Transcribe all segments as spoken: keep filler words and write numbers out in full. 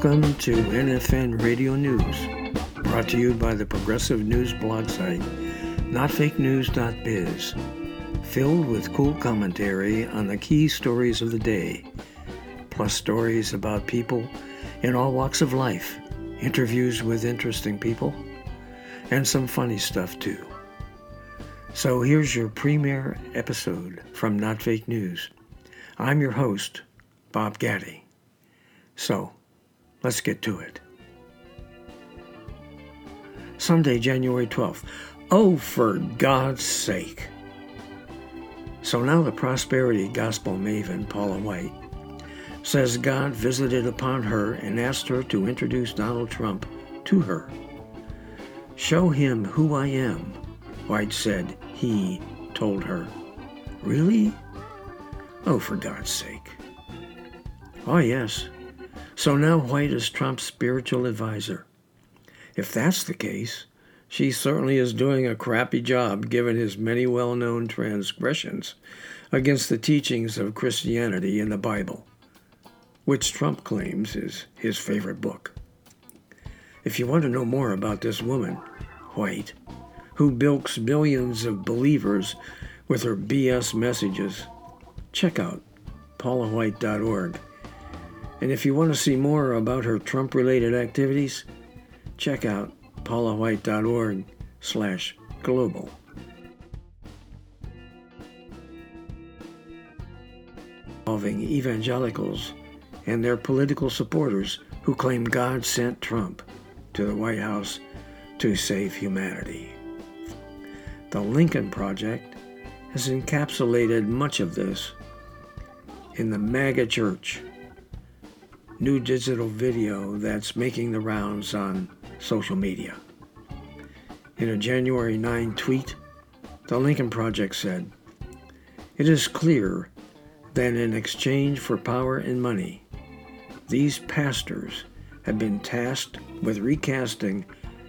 Welcome to N F N Radio News, brought to you by the progressive news blog site not fake news dot biz, filled with cool commentary on the key stories of the day, plus stories about people in all walks of life, interviews with interesting people, and some funny stuff too. So here's your premiere episode from Not Fake News. I'm your host, Bob Gaddy. So, let's get to it. Sunday, January twelfth. Oh, for God's sake. So now the prosperity gospel maven, Paula White, says God visited upon her and asked her to introduce Donald Trump to her. Show him who I am, White said he told her. Really? Oh, for God's sake. Oh, yes. So now White is Trump's spiritual advisor. If that's the case, she certainly is doing a crappy job given his many well-known transgressions against the teachings of Christianity in the Bible, which Trump claims is his favorite book. If you want to know more about this woman, White, who bilks billions of believers with her B S messages, check out paula white dot org. And if you want to see more about her Trump-related activities, check out paula white dot org slash global. Involving evangelicals and their political supporters who claim God sent Trump to the White House to save humanity. The Lincoln Project has encapsulated much of this in the MAGA Church, new digital video that's making the rounds on social media. In a January ninth tweet, the Lincoln Project said, "It is clear that in exchange for power and money, these pastors have been tasked with recasting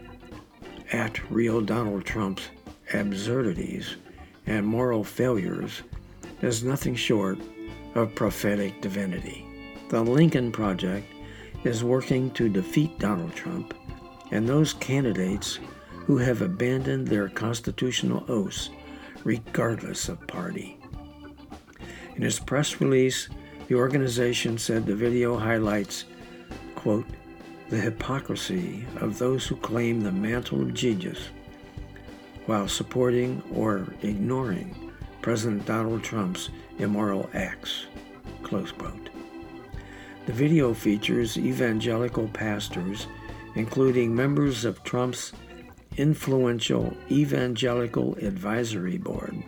at real Donald Trump's absurdities and moral failures as nothing short of prophetic divinity. The Lincoln Project is working to defeat Donald Trump and those candidates who have abandoned their constitutional oaths regardless of party." In its press release, the organization said the video highlights, quote, "the hypocrisy of those who claim the mantle of Jesus while supporting or ignoring President Donald Trump's immoral acts," close quote. The video features evangelical pastors, including members of Trump's influential Evangelical Advisory Board.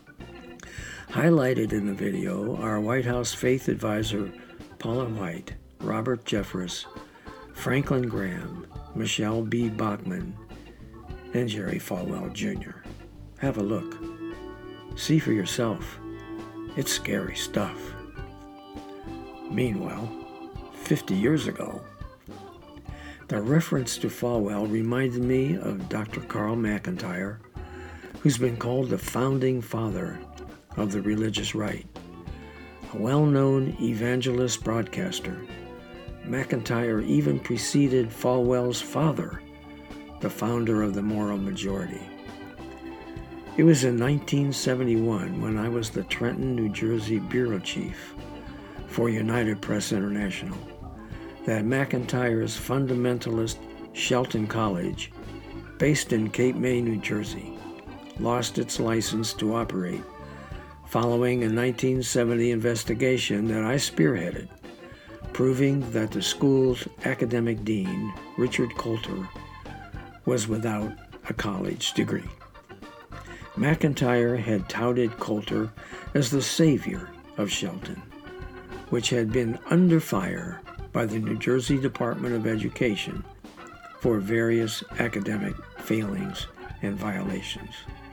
Highlighted in the video are White House faith advisor Paula White, Robert Jeffress, Franklin Graham, Michelle B. Bachmann, and Jerry Falwell Junior Have a look. See for yourself. It's scary stuff. Meanwhile, fifty years ago, the reference to Falwell reminded me of Doctor Carl McIntyre, who's been called the founding father of the religious right. A well-known evangelist broadcaster, McIntyre even preceded Falwell's father, the founder of the Moral Majority. It was in nineteen seventy-one when I was the Trenton, New Jersey bureau chief for United Press International that McIntyre's fundamentalist Shelton College, based in Cape May, New Jersey, lost its license to operate following a nineteen seventy investigation that I spearheaded, proving that the school's academic dean, Richard Coulter, was without a college degree. McIntyre had touted Coulter as the savior of Shelton, which had been under fire by the New Jersey Department of Education for various academic failings and violations.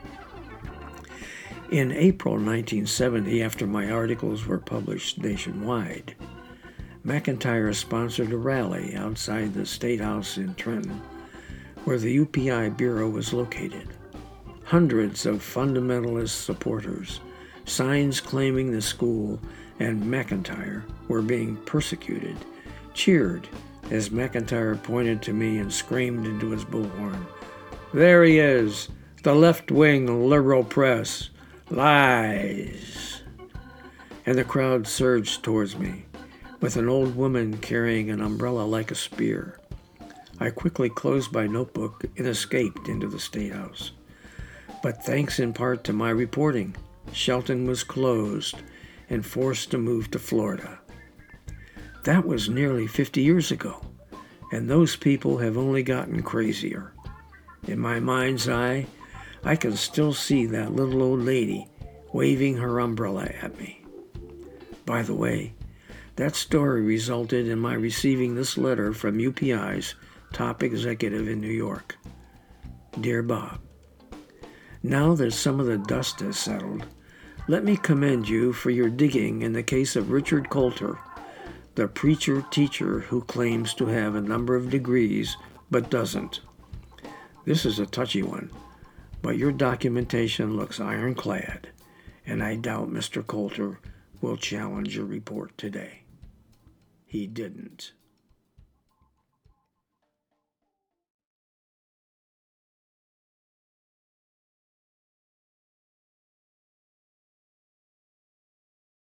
In April nineteen seventy, after my articles were published nationwide, McIntyre sponsored a rally outside the State House in Trenton, where the U P I Bureau was located. Hundreds of fundamentalist supporters, signs claiming the school and McIntyre were being persecuted, cheered as McIntyre pointed to me and screamed into his bullhorn, "There he is, the left-wing liberal press. Lies!" And the crowd surged towards me, with an old woman carrying an umbrella like a spear. I quickly closed my notebook and escaped into the State House. But thanks in part to my reporting, Shelton was closed and forced to move to Florida. That was nearly fifty years ago, and those people have only gotten crazier. In my mind's eye, I can still see that little old lady waving her umbrella at me. By the way, that story resulted in my receiving this letter from U P I's top executive in New York. Dear Bob, now that some of the dust has settled, let me commend you for your digging in the case of Richard Coulter, the preacher-teacher who claims to have a number of degrees but doesn't. This is a touchy one, but your documentation looks ironclad, and I doubt Mister Coulter will challenge your report today. He didn't.